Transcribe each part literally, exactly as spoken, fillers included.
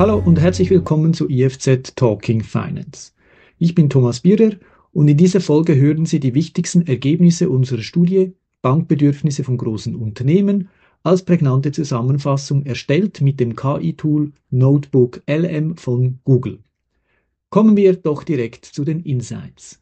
Hallo und herzlich willkommen zu I F Z Talking Finance. Ich bin Thomas Bierer und in dieser Folge hören Sie die wichtigsten Ergebnisse unserer Studie Bankbedürfnisse von großen Unternehmen als prägnante Zusammenfassung erstellt mit dem K I-Tool Notebook L M von Google. Kommen wir doch direkt zu den Insights.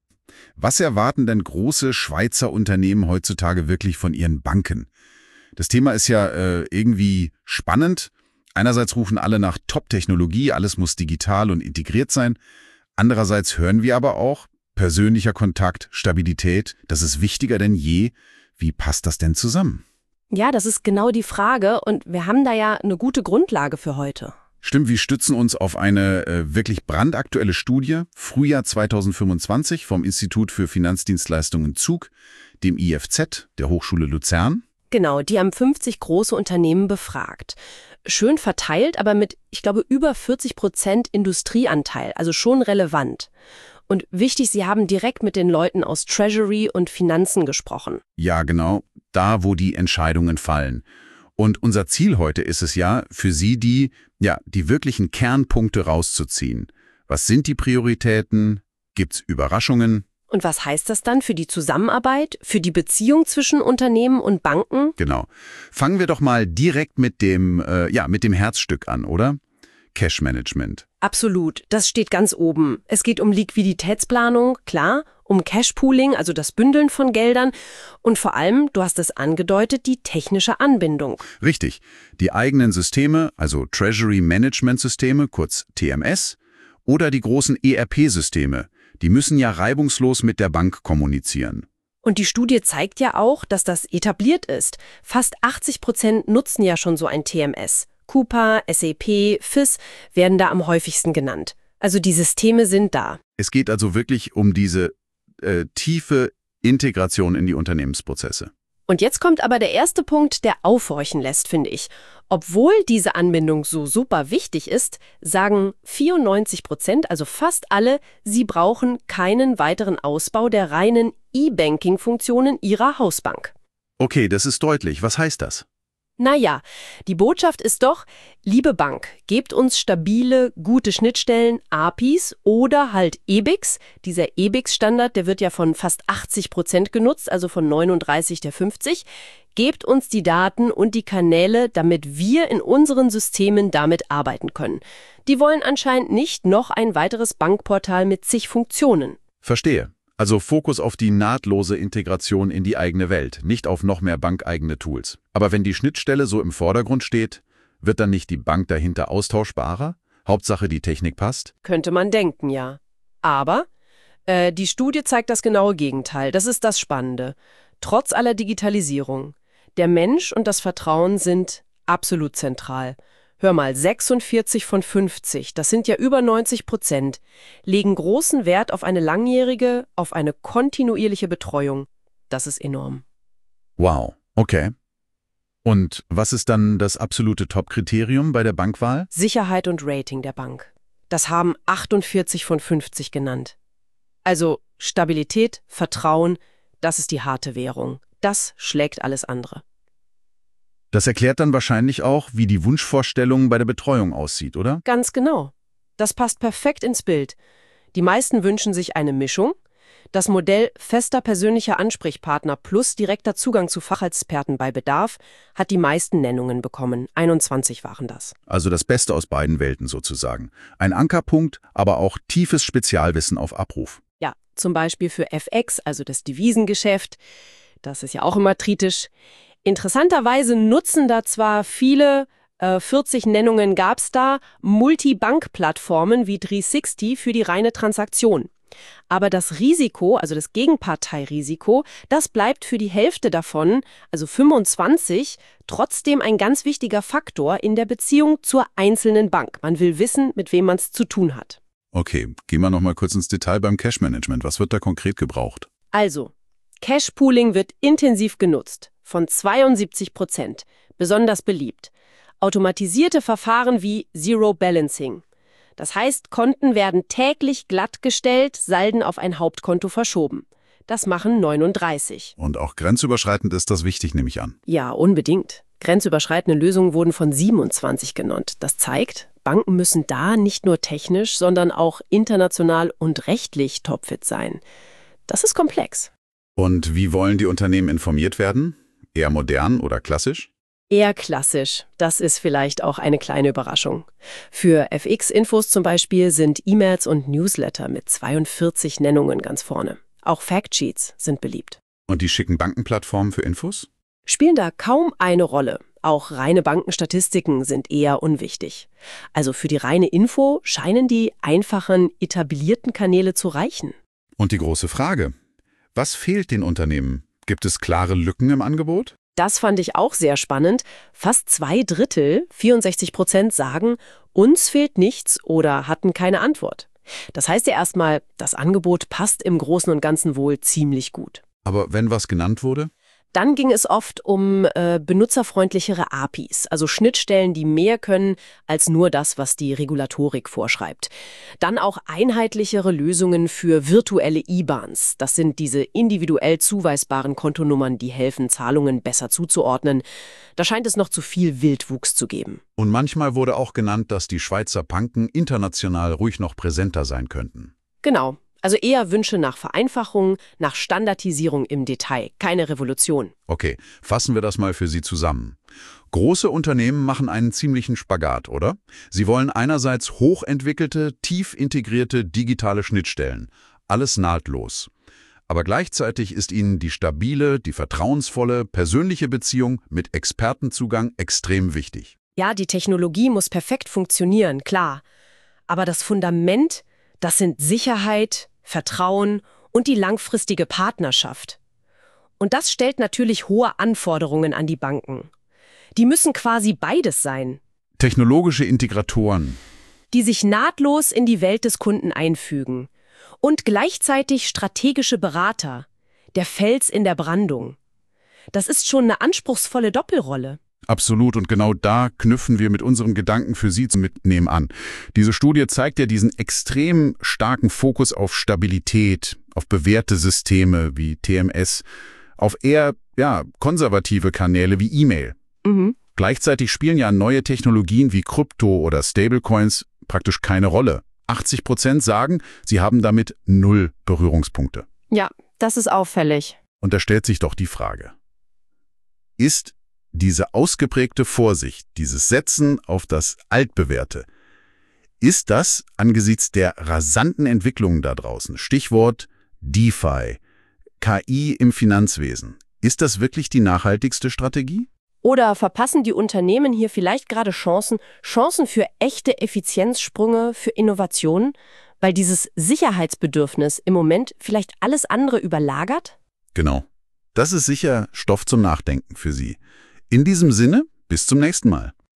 Was erwarten denn große Schweizer Unternehmen heutzutage wirklich von ihren Banken? Das Thema ist ja äh, irgendwie spannend. Einerseits rufen alle nach Top-Technologie, alles muss digital und integriert sein. Andererseits hören wir aber auch, persönlicher Kontakt, Stabilität, das ist wichtiger denn je. Wie passt das denn zusammen? Ja, das ist genau die Frage und wir haben da ja eine gute Grundlage für heute. Stimmt, wir stützen uns auf eine äh, wirklich brandaktuelle Studie, Frühjahr zweitausendfünfundzwanzig vom Institut für Finanzdienstleistungen Zug, dem I F Z, der Hochschule Luzern. Genau, die haben fünfzig große Unternehmen befragt. Schön verteilt, aber mit, ich glaube, über vierzig Prozent Industrieanteil, also schon relevant. Und wichtig, sie haben direkt mit den Leuten aus Treasury und Finanzen gesprochen. Ja, genau, da, wo die Entscheidungen fallen. Und unser Ziel heute ist es ja, für Sie die, ja, die wirklichen Kernpunkte rauszuziehen. Was sind die Prioritäten? Gibt's Überraschungen? Und was heißt das dann für die Zusammenarbeit, für die Beziehung zwischen Unternehmen und Banken? Genau. Fangen wir doch mal direkt mit dem, äh, ja, mit dem Herzstück an, oder? Cash Management. Absolut, das steht ganz oben. Es geht um Liquiditätsplanung, klar, um Cashpooling, also das Bündeln von Geldern und vor allem, du hast es angedeutet, die technische Anbindung. Richtig. Die eigenen Systeme, also Treasury Management Systeme, kurz T M S, oder die großen E R P-Systeme, die müssen ja reibungslos mit der Bank kommunizieren. Und die Studie zeigt ja auch, dass das etabliert ist. Fast achtzig Prozent nutzen ja schon so ein T M S. Coupa, S A P, F I S werden da am häufigsten genannt. Also die Systeme sind da. Es geht also wirklich um diese äh, tiefe Integration in die Unternehmensprozesse. Und jetzt kommt aber der erste Punkt, der aufhorchen lässt, finde ich. Obwohl diese Anbindung so super wichtig ist, sagen vierundneunzig Prozent, also fast alle, sie brauchen keinen weiteren Ausbau der reinen E-Banking-Funktionen ihrer Hausbank. Okay, das ist deutlich. Was heißt das? Naja, die Botschaft ist doch, liebe Bank, gebt uns stabile, gute Schnittstellen, A P Is oder halt E B I X. Dieser E B I X-Standard, der wird ja von fast achtzig Prozent genutzt, also von neununddreißig der fünfzig. Gebt uns die Daten und die Kanäle, damit wir in unseren Systemen damit arbeiten können. Die wollen anscheinend nicht noch ein weiteres Bankportal mit zig Funktionen. Verstehe. Also Fokus auf die nahtlose Integration in die eigene Welt, nicht auf noch mehr bankeigene Tools. Aber wenn die Schnittstelle so im Vordergrund steht, wird dann nicht die Bank dahinter austauschbarer? Hauptsache die Technik passt? Könnte man denken, ja. Aber äh, die Studie zeigt das genaue Gegenteil. Das ist das Spannende. Trotz aller Digitalisierung, der Mensch und das Vertrauen sind absolut zentral. Hör mal, sechsundvierzig von fünfzig, das sind ja über neunzig Prozent, legen großen Wert auf eine langjährige, auf eine kontinuierliche Betreuung. Das ist enorm. Wow, okay. Und was ist dann das absolute Top-Kriterium bei der Bankwahl? Sicherheit und Rating der Bank. Das haben achtundvierzig von fünfzig genannt. Also Stabilität, Vertrauen, das ist die harte Währung. Das schlägt alles andere. Das erklärt dann wahrscheinlich auch, wie die Wunschvorstellung bei der Betreuung aussieht, oder? Ganz genau. Das passt perfekt ins Bild. Die meisten wünschen sich eine Mischung. Das Modell fester persönlicher Ansprechpartner plus direkter Zugang zu Fachexperten bei Bedarf hat die meisten Nennungen bekommen. einundzwanzig waren das. Also das Beste aus beiden Welten sozusagen. Ein Ankerpunkt, aber auch tiefes Spezialwissen auf Abruf. Ja, zum Beispiel für F X, also das Devisengeschäft. Das ist ja auch immer kritisch. Interessanterweise nutzen da zwar viele, äh, vierzig Nennungen gab es da, Multibank-Plattformen wie dreihundertsechzig für die reine Transaktion. Aber das Risiko, also das Gegenparteirisiko, das bleibt für die Hälfte davon, also fünfundzwanzig, trotzdem ein ganz wichtiger Faktor in der Beziehung zur einzelnen Bank. Man will wissen, mit wem man es zu tun hat. Okay, gehen wir noch mal kurz ins Detail beim Cash-Management. Was wird da konkret gebraucht? Also, Cash-Pooling wird intensiv genutzt, von zweiundsiebzig Prozent, besonders beliebt. Automatisierte Verfahren wie Zero Balancing. Das heißt, Konten werden täglich glattgestellt, Salden auf ein Hauptkonto verschoben. Das machen neununddreißig. Und auch grenzüberschreitend ist das wichtig, nehme ich an. Ja, unbedingt. Grenzüberschreitende Lösungen wurden von siebenundzwanzig genannt. Das zeigt, Banken müssen da nicht nur technisch, sondern auch international und rechtlich topfit sein. Das ist komplex. Und wie wollen die Unternehmen informiert werden? Eher modern oder klassisch? Eher klassisch. Das ist vielleicht auch eine kleine Überraschung. Für F X-Infos zum Beispiel sind E-Mails und Newsletter mit zweiundvierzig Nennungen ganz vorne. Auch Factsheets sind beliebt. Und die schicken Bankenplattformen für Infos? Spielen da kaum eine Rolle. Auch reine Bankenstatistiken sind eher unwichtig. Also für die reine Info scheinen die einfachen, etablierten Kanäle zu reichen. Und die große Frage: Was fehlt den Unternehmen? Gibt es klare Lücken im Angebot? Das fand ich auch sehr spannend. Fast zwei Drittel, vierundsechzig Prozent, sagen, uns fehlt nichts oder hatten keine Antwort. Das heißt ja erstmal, das Angebot passt im Großen und Ganzen wohl ziemlich gut. Aber wenn was genannt wurde? Dann ging es oft um äh, benutzerfreundlichere A P Is, also Schnittstellen, die mehr können als nur das, was die Regulatorik vorschreibt. Dann auch einheitlichere Lösungen für virtuelle I B A Ns. Das sind diese individuell zuweisbaren Kontonummern, die helfen, Zahlungen besser zuzuordnen. Da scheint es noch zu viel Wildwuchs zu geben. Und manchmal wurde auch genannt, dass die Schweizer Banken international ruhig noch präsenter sein könnten. Genau. Also eher Wünsche nach Vereinfachung, nach Standardisierung im Detail, keine Revolution. Okay, fassen wir das mal für Sie zusammen. Große Unternehmen machen einen ziemlichen Spagat, oder? Sie wollen einerseits hochentwickelte, tief integrierte digitale Schnittstellen. Alles nahtlos. Aber gleichzeitig ist ihnen die stabile, die vertrauensvolle, persönliche Beziehung mit Expertenzugang extrem wichtig. Ja, die Technologie muss perfekt funktionieren, klar. Aber das Fundament, das sind Sicherheit, Vertrauen und die langfristige Partnerschaft. Und das stellt natürlich hohe Anforderungen an die Banken. Die müssen quasi beides sein. Technologische Integratoren. Die sich nahtlos in die Welt des Kunden einfügen. Und gleichzeitig strategische Berater. Der Fels in der Brandung. Das ist schon eine anspruchsvolle Doppelrolle. Absolut, und genau da knüpfen wir mit unserem Gedanken für Sie zum Mitnehmen an. Diese Studie zeigt ja diesen extrem starken Fokus auf Stabilität, auf bewährte Systeme wie T M S, auf eher ja, konservative Kanäle wie E-Mail. Mhm. Gleichzeitig spielen ja neue Technologien wie Krypto oder Stablecoins praktisch keine Rolle. achtzig Prozent sagen, sie haben damit null Berührungspunkte. Ja, das ist auffällig. Und da stellt sich doch die Frage: Ist diese ausgeprägte Vorsicht, dieses Setzen auf das Altbewährte, ist das angesichts der rasanten Entwicklungen da draußen, Stichwort DeFi, K I im Finanzwesen, ist das wirklich die nachhaltigste Strategie? Oder verpassen die Unternehmen hier vielleicht gerade Chancen, Chancen für echte Effizienzsprünge, für Innovationen, weil dieses Sicherheitsbedürfnis im Moment vielleicht alles andere überlagert? Genau. Das ist sicher Stoff zum Nachdenken für Sie. In diesem Sinne, bis zum nächsten Mal.